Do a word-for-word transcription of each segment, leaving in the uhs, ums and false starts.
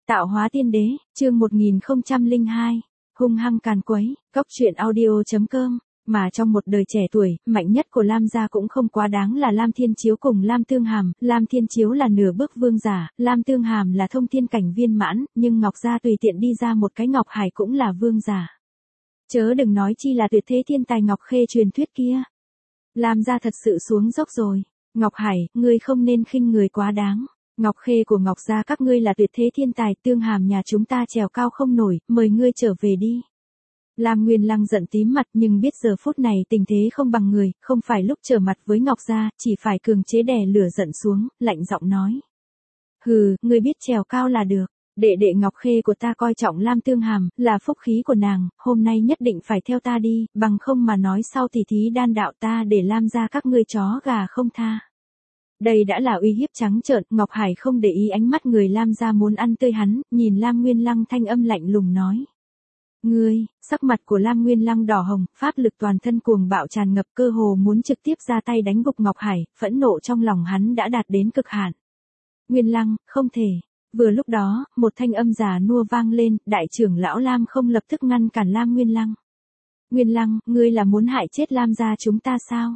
Tạo hóa tiên đế, chương một nghìn không trăm lẻ hai, hung hăng càn quấy, cóc truyện audio chấm com. Mà trong một đời trẻ tuổi, mạnh nhất của Lam gia cũng không quá đáng là Lam Thiên Chiếu cùng Lam Tương Hàm, Lam Thiên Chiếu là nửa bước vương giả, Lam Tương Hàm là thông thiên cảnh viên mãn, nhưng Ngọc gia tùy tiện đi ra một cái Ngọc Hải cũng là vương giả. Chớ đừng nói chi là tuyệt thế thiên tài Ngọc Khê truyền thuyết kia. Lam gia thật sự xuống dốc rồi. Ngọc Hải, ngươi không nên khinh người quá đáng. Ngọc Khê của Ngọc gia các ngươi là tuyệt thế thiên tài, Tương Hàm nhà chúng ta trèo cao không nổi, mời ngươi trở về đi. Lam Nguyên Lăng giận tím mặt nhưng biết giờ phút này tình thế không bằng người, không phải lúc trở mặt với Ngọc gia, chỉ phải cường chế đè lửa giận xuống, lạnh giọng nói. Hừ, ngươi biết trèo cao là được, đệ đệ Ngọc Khê của ta coi trọng Lam Tương Hàm, là phúc khí của nàng, hôm nay nhất định phải theo ta đi, bằng không mà nói sau tỷ thí đan đạo ta để Lam gia các ngươi chó gà không tha. Đây đã là uy hiếp trắng trợn, Ngọc Hải không để ý ánh mắt người Lam gia muốn ăn tươi hắn, nhìn Lam Nguyên Lăng thanh âm lạnh lùng nói. Ngươi, sắc mặt của Lam Nguyên Lăng đỏ hồng, pháp lực toàn thân cuồng bạo tràn ngập cơ hồ muốn trực tiếp ra tay đánh gục Ngọc Hải, phẫn nộ trong lòng hắn đã đạt đến cực hạn. Nguyên Lăng, không thể. Vừa lúc đó, một thanh âm già nua vang lên, đại trưởng lão Lam không lập tức ngăn cản Lam Nguyên Lăng. Nguyên Lăng, ngươi là muốn hại chết Lam gia chúng ta sao?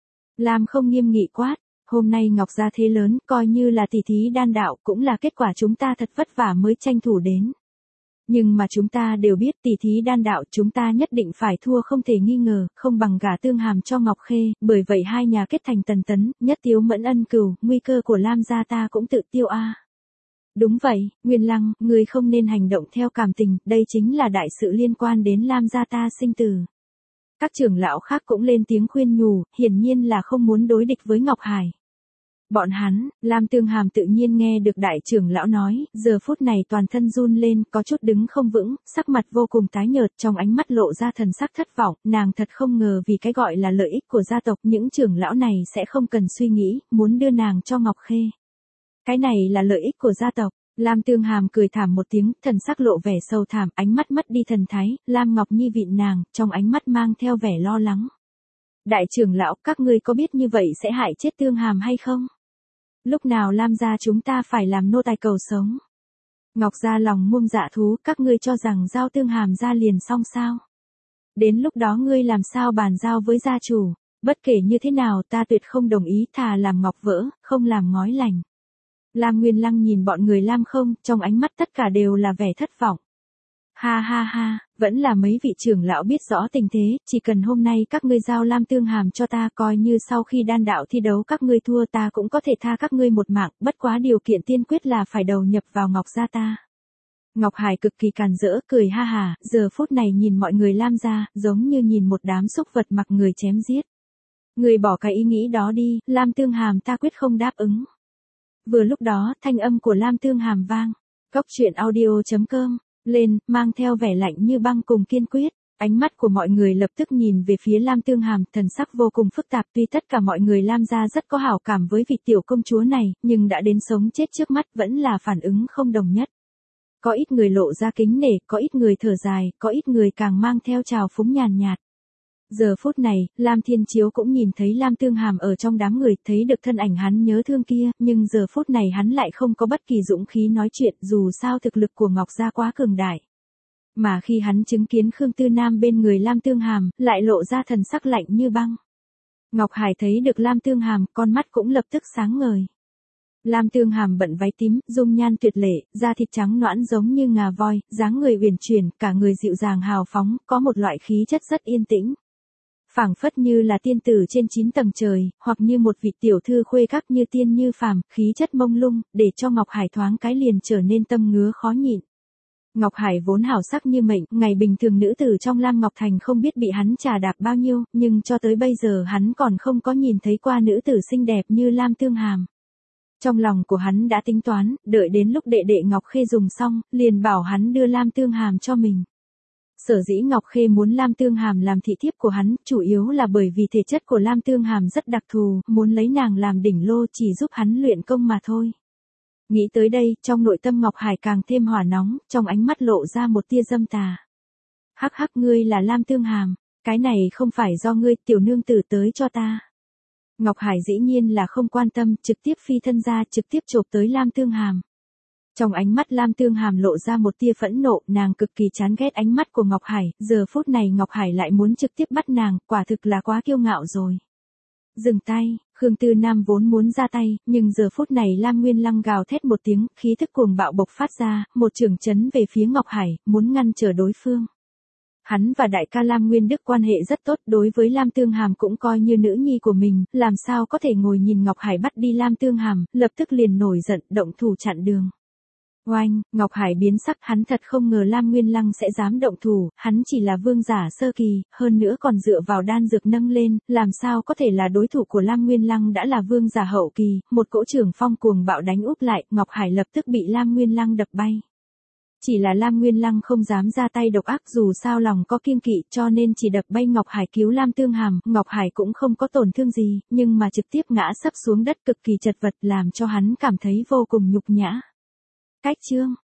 Lam không nghiêm nghị quát. Hôm nay Ngọc gia thế lớn, coi như là tỷ thí đan đạo cũng là kết quả chúng ta thật vất vả mới tranh thủ đến. Nhưng mà chúng ta đều biết tỷ thí đan đạo chúng ta nhất định phải thua không thể nghi ngờ, không bằng gả Tương Hàm cho Ngọc Khê, bởi vậy hai nhà kết thành tần tấn, nhất tiếu mẫn ân cừu, nguy cơ của Lam gia ta cũng tự tiêu a. À. Đúng vậy, Nguyên Lăng, người không nên hành động theo cảm tình, đây chính là đại sự liên quan đến Lam gia ta sinh tử. Các trưởng lão khác cũng lên tiếng khuyên nhủ, hiển nhiên là không muốn đối địch với Ngọc Hải. Bọn hắn, Lam Tương Hàm tự nhiên nghe được đại trưởng lão nói, giờ phút này toàn thân run lên, có chút đứng không vững, sắc mặt vô cùng tái nhợt, trong ánh mắt lộ ra thần sắc thất vọng, nàng thật không ngờ vì cái gọi là lợi ích của gia tộc, những trưởng lão này sẽ không cần suy nghĩ, muốn đưa nàng cho Ngọc Khê. Cái này là lợi ích của gia tộc. Lam Tương Hàm cười thảm một tiếng, thần sắc lộ vẻ sâu thẳm, ánh mắt mất đi thần thái, Lam Ngọc Nhi vịn nàng, trong ánh mắt mang theo vẻ lo lắng. Đại trưởng lão, các ngươi có biết như vậy sẽ hại chết Tương Hàm hay không? Lúc nào Lam gia chúng ta phải làm nô tài cầu sống? Ngọc gia lòng muông dạ thú, các ngươi cho rằng giao Tương Hàm ra liền xong sao? Đến lúc đó ngươi làm sao bàn giao với gia chủ? Bất kể như thế nào ta tuyệt không đồng ý, thà làm ngọc vỡ, không làm ngói lành. Lam Nguyên Lăng nhìn bọn người Lam không, trong ánh mắt tất cả đều là vẻ thất vọng. Ha ha ha, vẫn là mấy vị trưởng lão biết rõ tình thế, chỉ cần hôm nay các ngươi giao Lam Tương Hàm cho ta, coi như sau khi đan đạo thi đấu các ngươi thua ta cũng có thể tha các ngươi một mạng, bất quá điều kiện tiên quyết là phải đầu nhập vào Ngọc gia ta. Ngọc Hải cực kỳ càn rỡ, cười ha hà, giờ phút này nhìn mọi người Lam gia, giống như nhìn một đám súc vật mặc người chém giết. Người bỏ cái ý nghĩ đó đi, Lam Tương Hàm ta quyết không đáp ứng. Vừa lúc đó, thanh âm của Lam Tương Hàm vang. Cóc truyện audio chấm com. Lên, mang theo vẻ lạnh như băng cùng kiên quyết. Ánh mắt của mọi người lập tức nhìn về phía Lam Tương Hàm, thần sắc vô cùng phức tạp, tuy tất cả mọi người Lam gia rất có hảo cảm với vị tiểu công chúa này, nhưng đã đến sống chết trước mắt vẫn là phản ứng không đồng nhất. Có ít người lộ ra kính nể, có ít người thở dài, có ít người càng mang theo trào phúng nhàn nhạt. Giờ phút này, Lam Thiên Chiếu cũng nhìn thấy Lam Tương Hàm ở trong đám người, thấy được thân ảnh hắn nhớ thương kia, nhưng giờ phút này hắn lại không có bất kỳ dũng khí nói chuyện, dù sao thực lực của Ngọc gia quá cường đại. Mà khi hắn chứng kiến Khương Tư Nam bên người Lam Tương Hàm, lại lộ ra thần sắc lạnh như băng. Ngọc Hải thấy được Lam Tương Hàm, con mắt cũng lập tức sáng ngời. Lam Tương Hàm bận váy tím, dung nhan tuyệt lệ, da thịt trắng nõn giống như ngà voi, dáng người uyển chuyển, cả người dịu dàng hào phóng, có một loại khí chất rất yên tĩnh. Phảng phất như là tiên tử trên chín tầng trời, hoặc như một vị tiểu thư khuê các như tiên như phàm, khí chất mông lung, để cho Ngọc Hải thoáng cái liền trở nên tâm ngứa khó nhịn. Ngọc Hải vốn hảo sắc như mệnh, ngày bình thường nữ tử trong Lam Ngọc Thành không biết bị hắn trà đạp bao nhiêu, nhưng cho tới bây giờ hắn còn không có nhìn thấy qua nữ tử xinh đẹp như Lam Tương Hàm. Trong lòng của hắn đã tính toán, đợi đến lúc đệ đệ Ngọc Khê dùng xong, liền bảo hắn đưa Lam Tương Hàm cho mình. Sở dĩ Ngọc Khê muốn Lam Tương Hàm làm thị thiếp của hắn, chủ yếu là bởi vì thể chất của Lam Tương Hàm rất đặc thù, muốn lấy nàng làm đỉnh lô chỉ giúp hắn luyện công mà thôi. Nghĩ tới đây, trong nội tâm Ngọc Hải càng thêm hỏa nóng, trong ánh mắt lộ ra một tia dâm tà. Hắc hắc, ngươi là Lam Tương Hàm, cái này không phải do ngươi tiểu nương tử tới cho ta. Ngọc Hải dĩ nhiên là không quan tâm, trực tiếp phi thân ra, trực tiếp chộp tới Lam Tương Hàm. Trong ánh mắt Lam Tương Hàm lộ ra một tia phẫn nộ, nàng cực kỳ chán ghét ánh mắt của Ngọc Hải, giờ phút này Ngọc Hải lại muốn trực tiếp bắt nàng, quả thực là quá kiêu ngạo rồi. Dừng tay, Khương Tư Nam vốn muốn ra tay, nhưng giờ phút này Lam Nguyên Lăng gào thét một tiếng, khí thức cuồng bạo bộc phát ra, một chưởng chấn về phía Ngọc Hải, muốn ngăn trở đối phương. Hắn và đại ca Lam Nguyên Đức quan hệ rất tốt, đối với Lam Tương Hàm cũng coi như nữ nhi của mình, làm sao có thể ngồi nhìn Ngọc Hải bắt đi Lam Tương Hàm, lập tức liền nổi giận, động thủ chặn đường. Oanh, Ngọc Hải biến sắc, hắn thật không ngờ Lam Nguyên Lăng sẽ dám động thủ, hắn chỉ là vương giả sơ kỳ, hơn nữa còn dựa vào đan dược nâng lên, làm sao có thể là đối thủ của Lam Nguyên Lăng đã là vương giả hậu kỳ, một cỗ trưởng phong cuồng bạo đánh úp lại, Ngọc Hải lập tức bị Lam Nguyên Lăng đập bay. Chỉ là Lam Nguyên Lăng không dám ra tay độc ác, dù sao lòng có kiêng kỵ cho nên chỉ đập bay Ngọc Hải cứu Lam Tương Hàm, Ngọc Hải cũng không có tổn thương gì, nhưng mà trực tiếp ngã sấp xuống đất cực kỳ chật vật làm cho hắn cảm thấy vô cùng nhục nhã. Cách chương